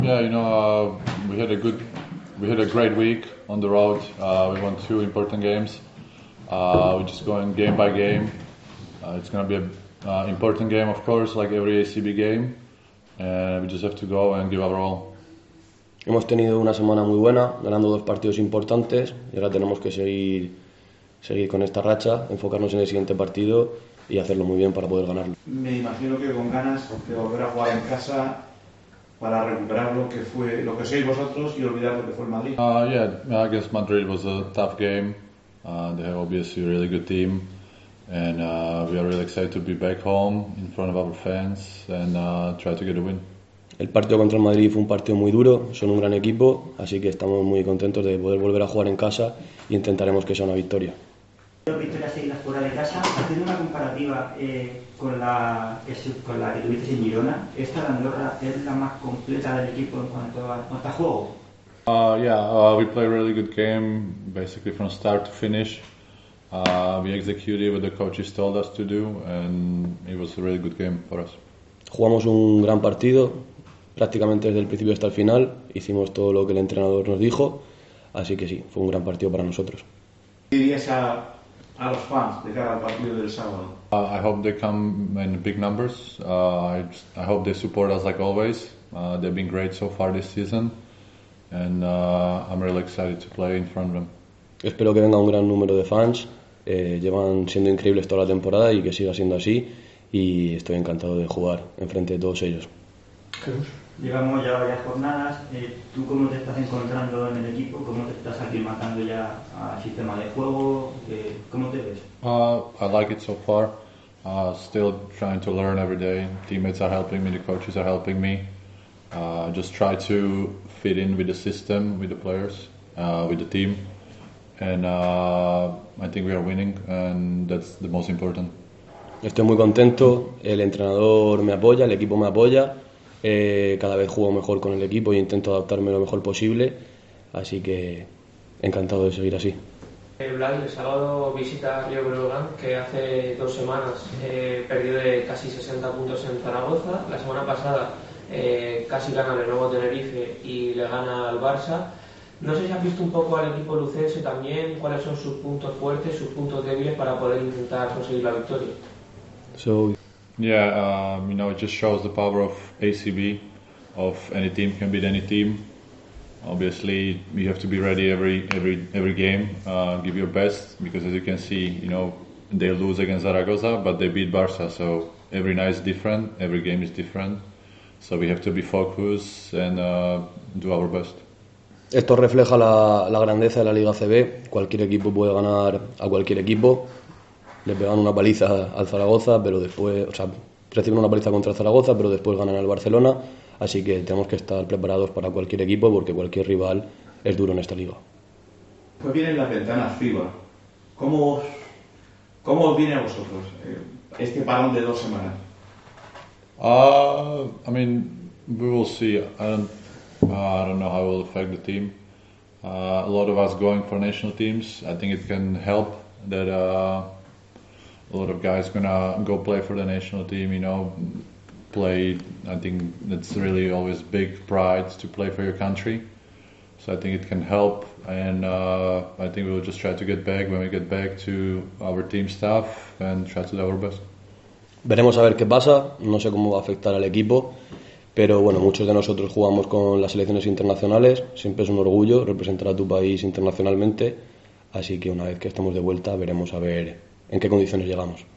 Yeah, we had a great week on the road. We won 2 important games. We're just going game by game. It's going to be an important game, of course, like every ACB game. And we just have to go and give our all. Hemos tenido una semana muy buena, ganando 2 partidos importantes y ahora tenemos que seguir con esta racha, enfocarnos en el siguiente partido y hacerlo muy bien para poder ganarlo. Me imagino que con ganas de volver a jugar en casa para recuperar lo que sois vosotros y olvidar lo que fue el Madrid. I guess Madrid was a tough game. They have obviously a really good team, and we are really excited to be back home in front of our fans and try to get a win. El partido contra el Madrid fue un partido muy duro, son un gran equipo, así que estamos muy contentos de poder volver a jugar en casa e intentaremos que sea una victoria. Victorias seguidas fuera de casa, haciendo una comparativa con la que tuviste en Girona, ¿esta de Andorra es la más completa del equipo en cuanto a juego? We played a really good game, basically from start to finish. We executed what the coaches told us to do, and it was a really good game for us. Jugamos un gran partido, prácticamente desde el principio hasta el final, hicimos todo lo que el entrenador nos dijo, así que sí, fue un gran partido para nosotros. ¿Qué dirías a los fans de cara al partido del sábado? I hope they come in big numbers. I hope they support us like always. They've been great so far this season, and I'm really excited to play in front of them. Espero que venga un gran número de fans, llevan siendo increíbles toda la temporada y que siga siendo así, y estoy encantado de jugar enfrente de todos ellos. Jesús. Llevamos ya varias jornadas. ¿Tú cómo te estás encontrando en el equipo? ¿Cómo te estás aclimatando ya al sistema de juego? ¿Cómo te ves? I like it so far. Still trying to learn every day. Teammates are helping me, the coaches are helping me. Just try to fit in with the system, with the players, with the team. And I think we are winning, and that's the most important. Estoy muy contento, el entrenador me apoya, el equipo me apoya. Cada vez juego mejor con el equipo y intento adaptarme lo mejor posible, así que encantado de seguir así. Vlad, el sábado visita Río Breogán, que hace 2 semanas perdió de casi 60 puntos en Zaragoza. La semana pasada casi gana el nuevo Tenerife y le gana al Barça. No sé si has visto un poco al equipo lucense también, cuáles son sus puntos fuertes, sus puntos débiles para poder intentar conseguir la victoria. It just shows the power of ACB, of any team can beat any team. Obviously, you have to be ready every game, give your best, because as you can see, they lose against Zaragoza, but they beat Barça, so every night is different, every game is different, so we have to be focused and do our best. Esto refleja la grandeza de la Liga ACB, cualquier equipo puede ganar a cualquier equipo. Le pegan una paliza al Zaragoza, pero después, reciben una paliza contra el Zaragoza, pero después ganan al Barcelona, así que tenemos que estar preparados para cualquier equipo porque cualquier rival es duro en esta liga. Pues vienen las ventanas FIBA. ¿Cómo os viene a vosotros este parón de 2 semanas? We will see. I don't know how it will affect the team. A lot of us going for national teams. I think it can help that a lot of guys gonna go play for the national team, play. I think that's really always big pride to play for your country. So I think it can help, and I think we will just try to get back when we get back to our team stuff and try to do our best. Veremos a ver qué pasa, no sé cómo va a afectar al equipo, pero bueno, muchos de nosotros jugamos con las selecciones internacionales, siempre es un orgullo representar a tu país internacionalmente, así que una vez que estemos de vuelta veremos a ver en qué condiciones llegamos.